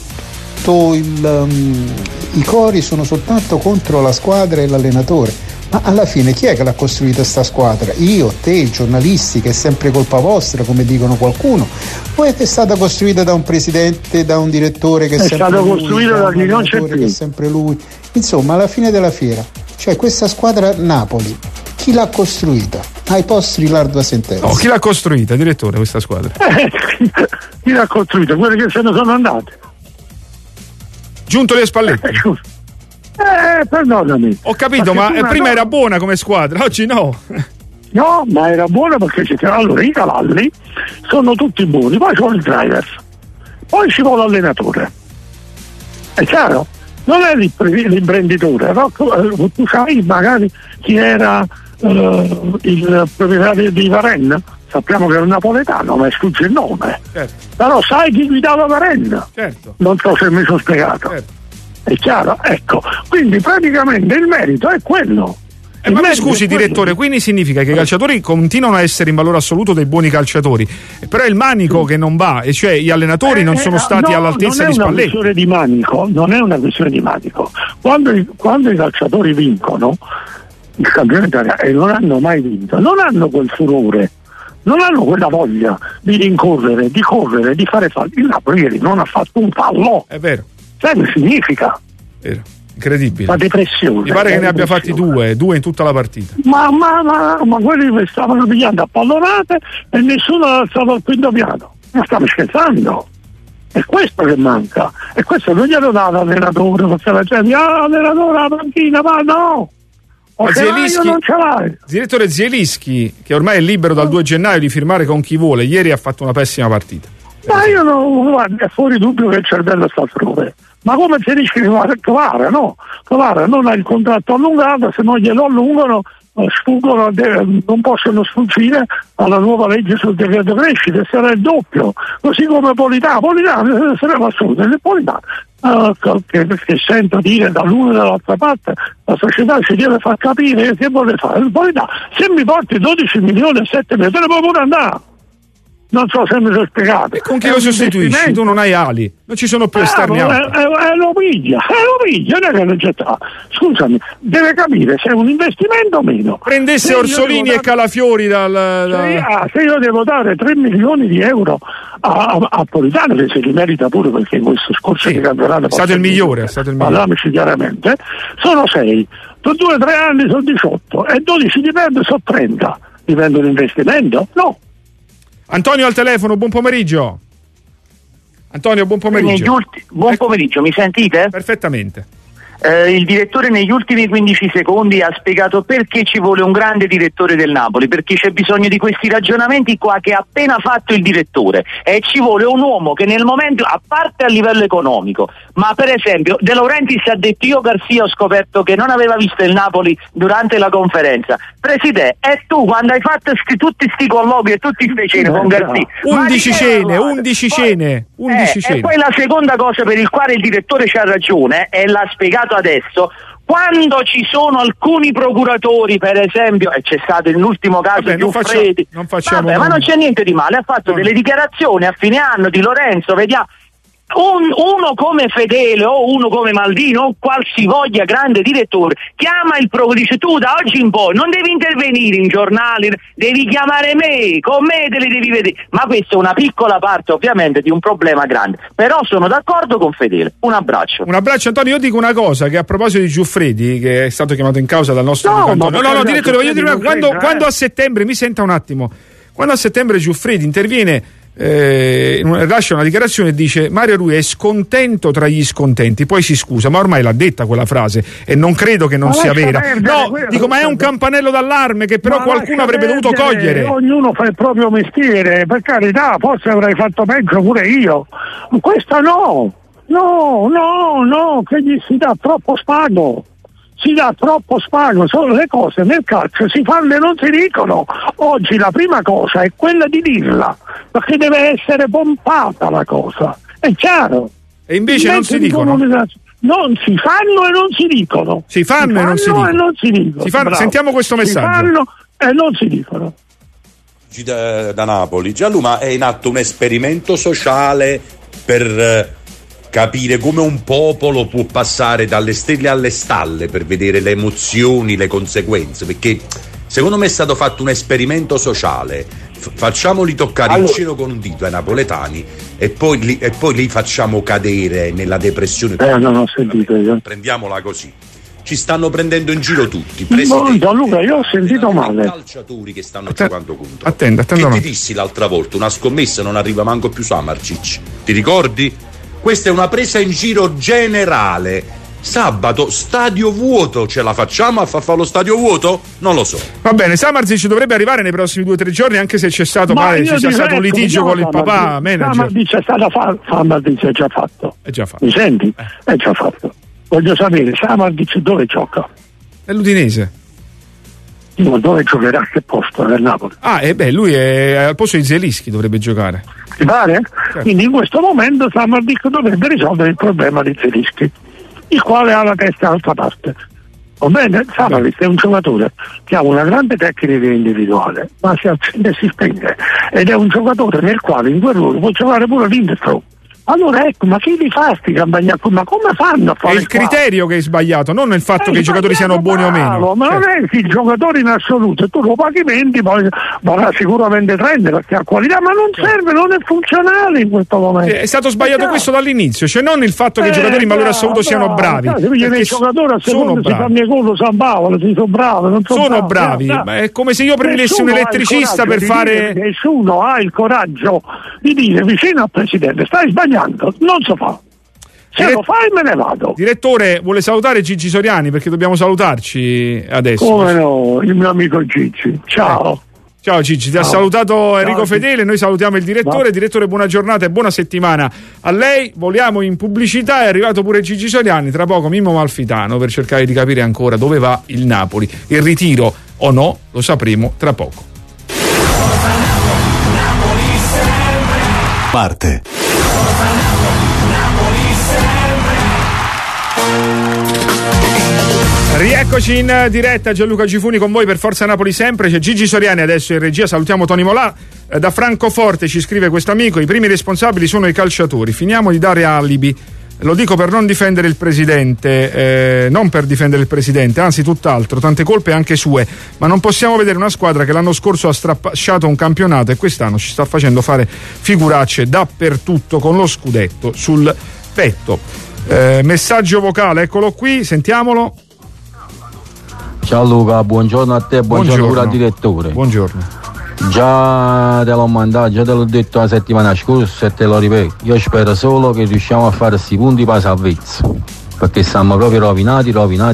Speaker 10: i cori sono soltanto contro la squadra e l'allenatore. Ma alla fine chi è che l'ha costruita sta squadra? Io, te, i giornalisti, che è sempre colpa vostra, come dicono qualcuno, o è stata costruita da un presidente, da un direttore che è sempre
Speaker 6: stato
Speaker 10: lui,
Speaker 6: costruito da chi non c'è più,
Speaker 10: che è sempre lui? Insomma, alla fine della fiera, cioè questa squadra Napoli, chi l'ha costruita? Ai postri l'ardua sentenza.
Speaker 3: Chi l'ha costruita, direttore, questa squadra?
Speaker 6: Chi l'ha costruita? Quelli che se ne sono andati.
Speaker 3: Giuntoli e Spalletti.
Speaker 6: Perdonami.
Speaker 3: Ho capito, ma prima era buona come squadra, oggi no.
Speaker 6: No, ma era buona perché allora i cavalli sono tutti buoni, poi ci vuole il driver, poi ci vuole l'allenatore. È chiaro? Non è l'imprenditore, no? Tu sai magari chi era il proprietario di Varenna? Sappiamo che era un napoletano, ma sfugge il nome.
Speaker 3: Certo.
Speaker 6: Però sai chi guidava Varenna?
Speaker 3: Certo.
Speaker 6: Non so se mi sono spiegato.
Speaker 3: Certo.
Speaker 6: È chiaro? Ecco, quindi praticamente il merito è quello.
Speaker 3: Ma mi scusi direttore, quindi significa che i calciatori continuano a essere in valore assoluto dei buoni calciatori, però è il manico che non va, e cioè gli allenatori non sono stati all'altezza di Spalletti.
Speaker 6: Non è una questione di manico. Quando i calciatori vincono il campionato e non hanno mai vinto, non hanno quel furore non hanno quella voglia di rincorrere, di correre, di fare falli. Il Napoli ieri non ha fatto un fallo.
Speaker 3: È vero.
Speaker 6: Sai che significa?
Speaker 3: Vero. Incredibile.
Speaker 6: La depressione.
Speaker 3: Mi pare che ne abbia fatti due in tutta la partita.
Speaker 6: Ma quelli che stavano pigliando a pallonate e nessuno ha alzato il quinto piano. Ma stiamo scherzando. È questo che manca. E questo non glielo dà l'allenatore, perché la gente allenatore alla panchina, ma no! O ce l'hai o non ce l'hai.
Speaker 3: Il direttore Zielinski, che ormai è libero dal 2 gennaio di firmare con chi vuole, ieri ha fatto una pessima partita.
Speaker 6: Ma io non, guarda, è fuori dubbio che il cervello sta altrove. Ma come si rischia di Kvara, no? Kvara non ha il contratto allungato, se non glielo allungano sfuggono, non possono sfuggire alla nuova legge sul decreto crescita, e sarà il doppio, così come Politano sarà assurdo. Politano che sento dire dall'una e dall'altra parte, la società ci deve far capire che vuole fare. Politano, se mi porti 12 milioni e 7 milioni te ne puoi pure andare. Non so se mi sono spiegato.
Speaker 3: E con chi lo sostituisci? Tu non hai ali, non ci sono più esterni alti.
Speaker 6: Lo piglia, non è che lo getta. Scusami, deve capire se è un investimento o meno.
Speaker 3: Prendesse Orsolini e Calafiori
Speaker 6: se io devo dare 3 milioni di euro a Politano, che se li merita pure, perché in questo scorso di campionato
Speaker 3: è stato il migliore.
Speaker 6: Parliamoci chiaramente, sono 6, per 2 o 3 anni sono 18 e 12 dipende, sono 30. Dipende un investimento? No.
Speaker 3: Antonio al telefono, buon pomeriggio. Antonio, buon pomeriggio.
Speaker 11: Buon pomeriggio, mi sentite?
Speaker 3: Perfettamente.
Speaker 11: Il direttore negli ultimi 15 secondi ha spiegato perché ci vuole un grande direttore del Napoli, perché c'è bisogno di questi ragionamenti qua che ha appena fatto il direttore, e ci vuole un uomo che nel momento, a parte a livello economico, ma per esempio De Laurentiis ha detto: io Garzia ho scoperto che non aveva visto il Napoli durante la conferenza. Presidente, e tu quando hai fatto tutti sti colloqui e tutti sti cene con Garzia,
Speaker 3: 11 cene.
Speaker 11: E poi la seconda cosa per il quale il direttore c'ha ragione, e l'ha spiegato adesso, quando ci sono alcuni procuratori, per esempio, e c'è stato nell'ultimo caso Giuffredi, ma non c'è niente di male, ha fatto delle dichiarazioni a fine anno di Lorenzo, vediamo. Uno come Fedele o uno come Maldini o qualsivoglia grande direttore chiama il dice: tu da oggi in poi non devi intervenire in giornali, devi chiamare me, con me te li devi vedere. Ma questa è una piccola parte ovviamente di un problema grande, però sono d'accordo con Fedele. Un abbraccio
Speaker 3: Antonio. Io dico una cosa, che a proposito di Giuffredi, che è stato chiamato in causa dal nostro direttore, voglio dire quando a settembre, mi senta un attimo, quando a settembre Giuffredi interviene, lascia una dichiarazione e dice: Mario Rui è scontento tra gli scontenti, poi si scusa, ma ormai l'ha detta quella frase e non credo che non sia vera. Ma è un campanello d'allarme che però qualcuno avrebbe dovuto cogliere.
Speaker 6: Ognuno fa il proprio mestiere, per carità, forse avrei fatto peggio pure io. Questa no, che gli si dà troppo spago. Sono le cose nel calcio si fanno e non si dicono. Oggi la prima cosa è quella di dirla, perché deve essere pompata la cosa, è chiaro.
Speaker 3: E invece non si dicono.
Speaker 6: Non si fanno e non si dicono.
Speaker 3: Si fanno e non si dicono. Sentiamo questo messaggio.
Speaker 6: Si fanno e non si dicono.
Speaker 12: Da Napoli, Gianluca, è in atto un esperimento sociale per capire come un popolo può passare dalle stelle alle stalle, per vedere le emozioni, le conseguenze, perché secondo me è stato fatto un esperimento sociale. Facciamoli toccare il cielo con un dito ai napoletani e poi li facciamo cadere nella depressione.
Speaker 6: Non ho sentito io.
Speaker 12: Prendiamola così. Ci stanno prendendo in giro tutti.
Speaker 6: Luca, io ho sentito male.
Speaker 12: Calciatori che stanno giocando contro.
Speaker 3: Attendo.
Speaker 12: Che ti dissi l'altra volta? Una scommessa non arriva manco più Samarcic. Ti ricordi? Questa è una presa in giro generale. Sabato stadio vuoto, ce la facciamo a far lo stadio vuoto? Non lo so.
Speaker 3: Va bene, Samardzic dovrebbe arrivare nei prossimi 2 o 3 giorni, anche se c'è stato stato un litigio con il papà manager.
Speaker 6: Samardzic è stato Samardzic è già fatto. Mi senti? È già fatto. Voglio sapere, Samardzic dove gioca?
Speaker 3: Nell'Udinese.
Speaker 6: Dove giocherà? A che posto? Nel Napoli.
Speaker 3: Lui è al posto di Zielinski, dovrebbe giocare.
Speaker 6: Ti pare? Certo. Quindi in questo momento Samardzic dovrebbe risolvere il problema di Zielinski, il quale ha la testa dall'altra parte. Va bene? Samardzic è un giocatore che ha una grande tecnica individuale, ma si accende e si spegne, ed è un giocatore nel quale in quel ruolo può giocare pure l'Interstrom. Allora ecco, ma chi li fa sti campagnati? Ma come fanno a fare?
Speaker 3: È il criterio che è sbagliato, non il fatto che i giocatori siano buoni o meno.
Speaker 6: Ma non è che il giocatore in assoluto, tu lo paghi 20, poi vorrà sicuramente 30 perché ha qualità, ma non serve, non è funzionale in questo momento.
Speaker 3: È stato sbagliato questo dall'inizio, cioè non il fatto che i giocatori in valore assoluto siano bravi.
Speaker 6: I giocatori sono bravi. San Paolo, sono bravi,
Speaker 3: sono bravi, ma è come se io prendessi un elettricista per fare.
Speaker 6: Nessuno ha il coraggio di dire vicino al presidente: stai sbagliando, non so fa. Se lo fai me ne vado.
Speaker 3: Direttore, vuole salutare Gigi Soriani perché dobbiamo salutarci adesso.
Speaker 6: Come no, il mio amico Gigi. Ciao.
Speaker 3: Ciao Gigi, ti ha salutato Enrico Fedele, noi salutiamo il direttore. Direttore, buona giornata e buona settimana a lei. Voliamo in pubblicità, è arrivato pure Gigi Soriani, tra poco Mimmo Malfitano per cercare di capire ancora dove va il Napoli. Il ritiro o no lo sapremo tra poco.
Speaker 13: Parte.
Speaker 3: Rieccoci in diretta, Gianluca Gifuni con voi per Forza Napoli sempre. C'è Gigi Soriani adesso in regia, salutiamo Tony Molà. Da Francoforte ci scrive questo amico: i primi responsabili sono i calciatori, finiamo di dare alibi. Lo dico per non difendere il presidente, non per difendere il presidente, anzi tutt'altro, tante colpe anche sue, ma non possiamo vedere una squadra che l'anno scorso ha strapasciato un campionato e quest'anno ci sta facendo fare figuracce dappertutto con lo scudetto sul petto. Messaggio vocale, eccolo qui, sentiamolo.
Speaker 14: Ciao Luca, buongiorno a te, buongiorno pure al direttore.
Speaker 3: Buongiorno.
Speaker 14: Già te l'ho mandato, già te l'ho detto la settimana scorsa e te lo ripeto. Io spero solo che riusciamo a fare questi punti per salvezza, perché siamo proprio rovinati.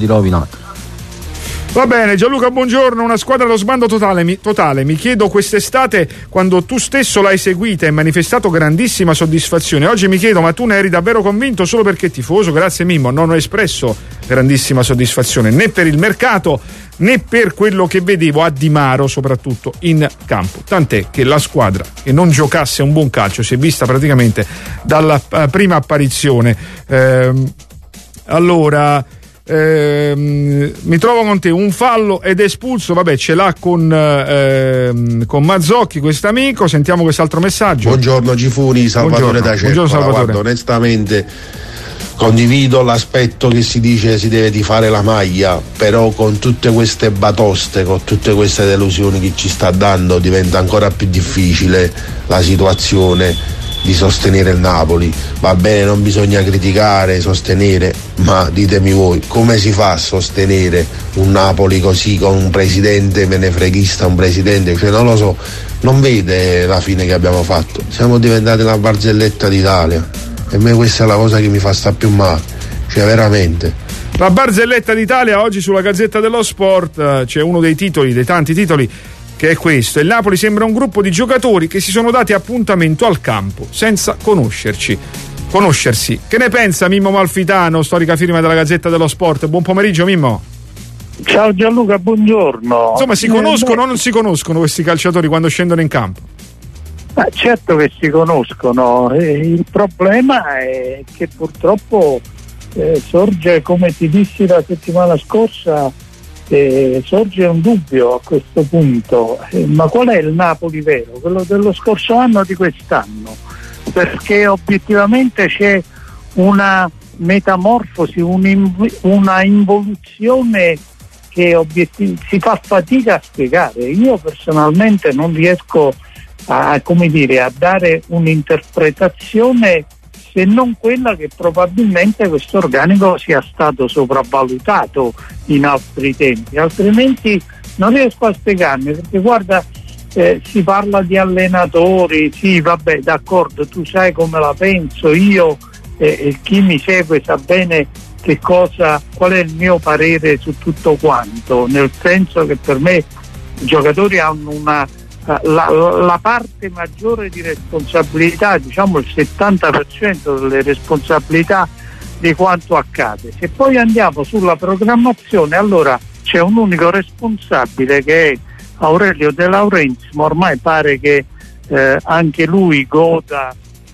Speaker 3: Va bene, Gianluca, buongiorno. Una squadra allo sbando totale. Mi chiedo quest'estate, quando tu stesso l'hai seguita e manifestato grandissima soddisfazione, oggi mi chiedo, ma tu ne eri davvero convinto solo perché tifoso? Grazie Mimmo, non ho espresso grandissima soddisfazione né per il mercato né per quello che vedevo a Di Maro, soprattutto in campo. Tant'è che la squadra che non giocasse un buon calcio si è vista praticamente dalla prima apparizione. Mi trovo con te, un fallo ed espulso, vabbè, ce l'ha con Mazzocchi quest'amico. Sentiamo quest'altro messaggio.
Speaker 15: Buongiorno Gifuni, Salvatore da Cerco. Guarda, onestamente condivido l'aspetto che si dice si deve tifare la maglia, però con tutte queste batoste, con tutte queste delusioni che ci sta dando, diventa ancora più difficile la situazione di sostenere il Napoli. Va bene, non bisogna criticare, sostenere, ma ditemi voi, come si fa a sostenere un Napoli così, con un presidente menefreghista, un presidente, cioè non lo so, non vede la fine che abbiamo fatto, siamo diventati una barzelletta d'Italia e a me questa è la cosa che mi fa sta più male, cioè veramente.
Speaker 3: La barzelletta d'Italia. Oggi sulla Gazzetta dello Sport c'è uno dei titoli, dei tanti titoli, che è questo: il Napoli sembra un gruppo di giocatori che si sono dati appuntamento al campo senza conoscersi. Che ne pensa Mimmo Malfitano, storica firma della Gazzetta dello Sport? Buon pomeriggio Mimmo.
Speaker 6: Ciao Gianluca, buongiorno.
Speaker 3: Insomma, si conoscono o non si conoscono questi calciatori quando scendono in campo?
Speaker 6: Certo che si conoscono, il problema è che purtroppo sorge, come ti dissi la settimana scorsa, sorge un dubbio a questo punto, ma qual è il Napoli vero? Quello dello scorso anno o di quest'anno? Perché obiettivamente c'è una metamorfosi, una involuzione che si fa fatica a spiegare. Io personalmente non riesco a dare un'interpretazione se non quella che probabilmente questo organico sia stato sopravvalutato in altri tempi, altrimenti non riesco a spiegarmi, perché guarda, si parla di allenatori, sì vabbè d'accordo, tu sai come la penso io, chi mi segue sa bene qual è il mio parere su tutto quanto, nel senso che per me i giocatori hanno la parte maggiore di responsabilità, diciamo il 70% delle responsabilità di quanto accade. Se poi andiamo sulla programmazione, allora c'è un unico responsabile che è Aurelio De Laurentiis, ma ormai pare che anche lui goda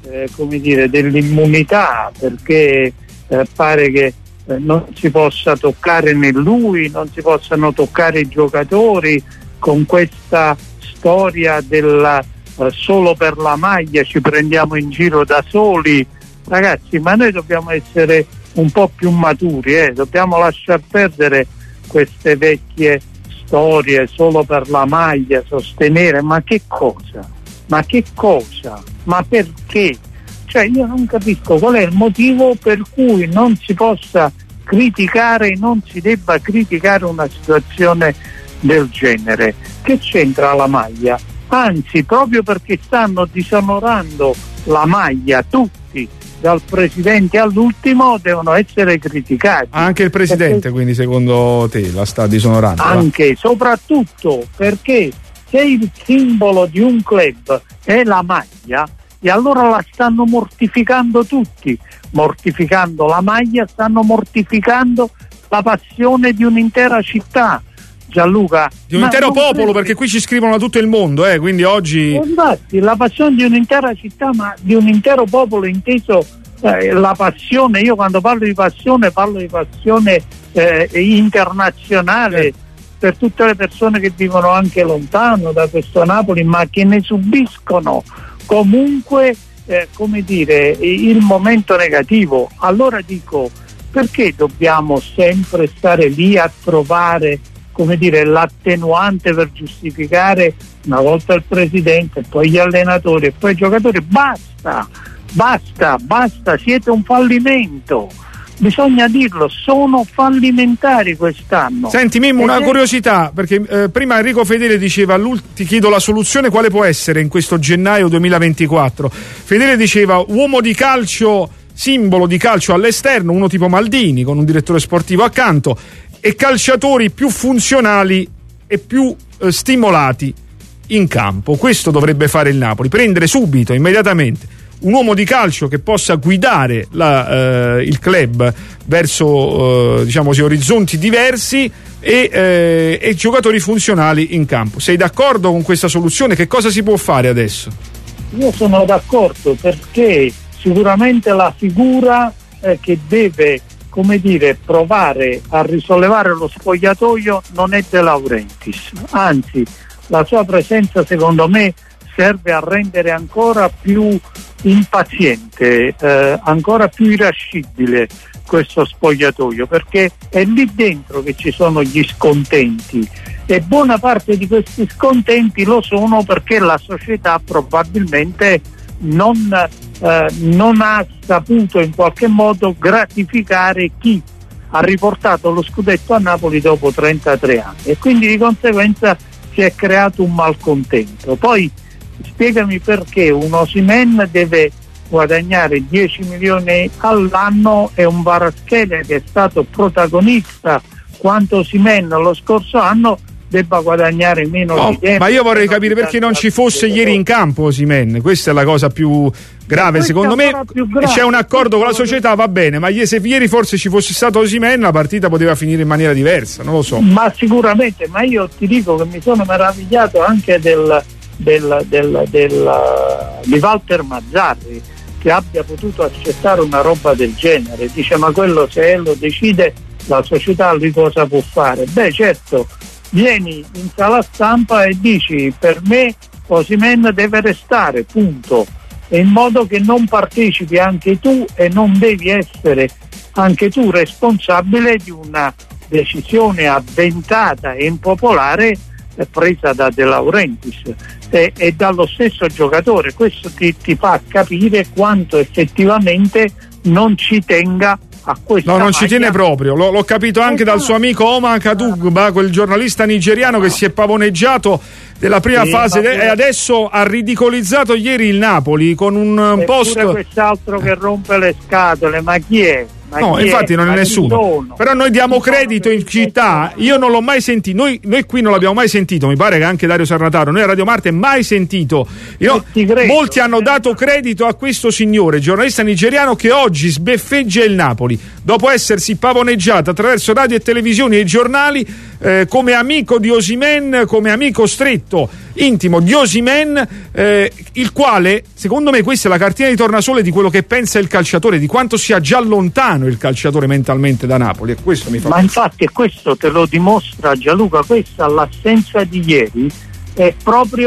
Speaker 6: dell'immunità, perché pare che non si possa toccare né lui, non si possano toccare i giocatori, con questa storia del solo per la maglia ci prendiamo in giro da soli, ragazzi, ma noi dobbiamo essere un po' più maturi, dobbiamo lasciar perdere queste vecchie storie solo per la maglia, sostenere, ma che cosa? Ma perché? Cioè io non capisco qual è il motivo per cui non si possa criticare, non si debba criticare una situazione del genere. Che c'entra la maglia? Anzi, proprio perché stanno disonorando la maglia tutti, dal presidente all'ultimo, devono essere criticati.
Speaker 3: Anche il presidente, quindi secondo te la sta disonorando?
Speaker 6: Anche, soprattutto perché se il simbolo di un club è la maglia, e allora la stanno mortificando tutti. Mortificando la maglia stanno mortificando la passione di un'intera città, Gianluca.
Speaker 3: Di un intero popolo, perché qui ci scrivono da tutto il mondo, quindi oggi...
Speaker 6: Infatti, la passione di un'intera città, ma di un intero popolo, inteso la passione. Io quando parlo di passione internazionale, per tutte le persone che vivono anche lontano da questo Napoli, ma che ne subiscono comunque il momento negativo. Allora dico, perché dobbiamo sempre stare lì a trovare l'attenuante per giustificare una volta il presidente, poi gli allenatori e poi i giocatori? Basta, siete un fallimento. Bisogna dirlo, sono fallimentari quest'anno.
Speaker 3: Senti Mimmo, una curiosità, perché prima Enrico Fedele diceva ti chiedo la soluzione quale può essere in questo gennaio 2024. Fedele diceva uomo di calcio, simbolo di calcio all'esterno, uno tipo Maldini con un direttore sportivo accanto, e calciatori più funzionali e più stimolati in campo. Questo dovrebbe fare il Napoli, prendere subito, immediatamente, un uomo di calcio che possa guidare il club verso orizzonti diversi e giocatori funzionali in campo. Sei d'accordo con questa soluzione? Che cosa si può fare adesso?
Speaker 6: Io sono d'accordo, perché sicuramente la figura che deve provare a risollevare lo spogliatoio non è De Laurentiis, anzi la sua presenza secondo me serve a rendere ancora più impaziente, ancora più irascibile questo spogliatoio, perché è lì dentro che ci sono gli scontenti, e buona parte di questi scontenti lo sono perché la società probabilmente non ha saputo in qualche modo gratificare chi ha riportato lo scudetto a Napoli dopo 33 anni, e quindi di conseguenza si è creato un malcontento. Poi spiegami perché un Osimhen deve guadagnare 10 milioni all'anno e un Kvaratskhelia, che è stato protagonista quanto Osimhen lo scorso anno, debba guadagnare meno di tempo.
Speaker 3: Ma io vorrei capire perché non ci fosse ieri in campo Osimhen. Questa è la cosa più grave, secondo me. C'è un accordo con la società, va bene, ma se ieri forse ci fosse stato Osimhen la partita poteva finire in maniera diversa, non lo so.
Speaker 6: Ma sicuramente, ma io ti dico che mi sono meravigliato anche di Walter Mazzarri, che abbia potuto accettare una roba del genere. Dice, ma quello, se lo decide la società, lui cosa può fare? Beh, certo, vieni in sala stampa e dici, per me Osimhen deve restare, punto, e in modo che non partecipi anche tu e non devi essere anche tu responsabile di una decisione avventata e impopolare presa da De Laurentiis e dallo stesso giocatore. Questo ti fa capire quanto effettivamente non ci tenga a questa
Speaker 3: no, non ci tiene proprio, l'ho capito anche dal suo amico Omar Kadugba, quel giornalista nigeriano che si è pavoneggiato della prima fase e adesso ha ridicolizzato ieri il Napoli con un post.
Speaker 6: Quest'altro che rompe le scatole, ma chi è?
Speaker 3: No, infatti non è nessuno. Però noi diamo credito in città. Io non l'ho mai sentito. Noi qui non l'abbiamo mai sentito. Mi pare che anche Dario Sarnataro, noi a Radio Marte, mai sentito. Molti hanno dato credito a questo signore, giornalista nigeriano, che oggi sbeffeggia il Napoli dopo essersi pavoneggiato attraverso radio e televisioni e giornali come amico di Osimhen, come amico stretto, intimo di Osimhen, il quale, secondo me, questa è la cartina di tornasole di quello che pensa il calciatore, di quanto sia già lontano il calciatore mentalmente da Napoli, e questo mi fa
Speaker 6: ma infatti questo te lo dimostra, Gianluca, questa l'assenza di ieri è proprio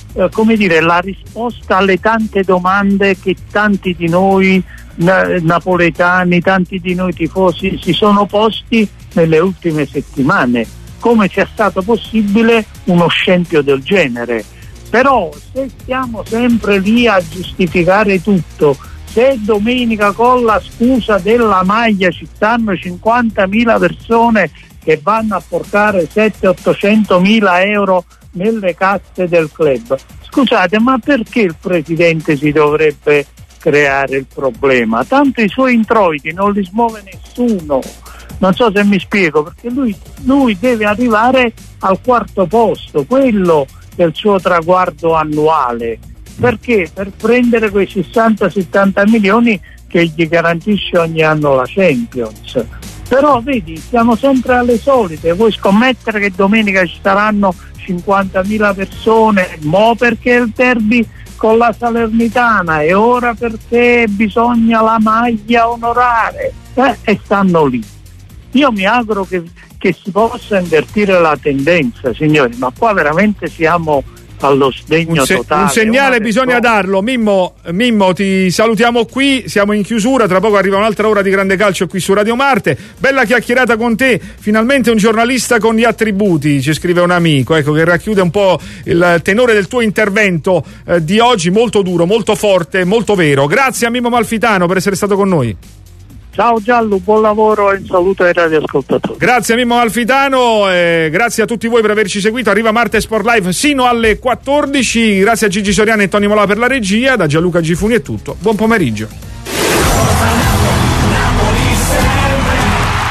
Speaker 6: la risposta alle tante domande che tanti di noi napoletani, tanti di noi tifosi si sono posti nelle ultime settimane. Come sia stato possibile uno scempio del genere? Però se stiamo sempre lì a giustificare tutto, se domenica con la scusa della maglia ci stanno 50.000 persone che vanno a portare 700-800.000 euro nelle casse del club, scusate, ma perché il presidente si dovrebbe creare il problema? Tanto i suoi introiti non li smuove nessuno. Non so se mi spiego, perché lui deve arrivare al 4º posto, quello è il suo traguardo annuale. Perché? Per prendere quei 60-70 milioni che gli garantisce ogni anno la Champions. Però vedi, siamo sempre alle solite. Vuoi scommettere che domenica ci saranno 50.000 persone? Mo perché il derby con la Salernitana, e ora perché bisogna la maglia onorare, e stanno lì. Io mi auguro che si possa invertire la tendenza, signori, ma qua veramente siamo allo sdegno totale.
Speaker 3: Un segnale bisogna darlo. Mimmo, ti salutiamo qui, siamo in chiusura, tra poco arriva un'altra ora di grande calcio qui su Radio Marte. Bella chiacchierata con te, finalmente un giornalista con gli attributi, ci scrive un amico, ecco, che racchiude un po' il tenore del tuo intervento di oggi, molto duro, molto forte, molto vero. Grazie a Mimmo Malfitano per essere stato con noi.
Speaker 6: Ciao Giallo, buon lavoro e un saluto ai radioascoltatori.
Speaker 3: Grazie a Mimmo Malfitano, grazie a tutti voi per averci seguito. Arriva Marte Sport Live sino alle 14. Grazie a Gigi Soriano e Tony Mola per la regia. Da Gianluca Gifuni è tutto. Buon pomeriggio.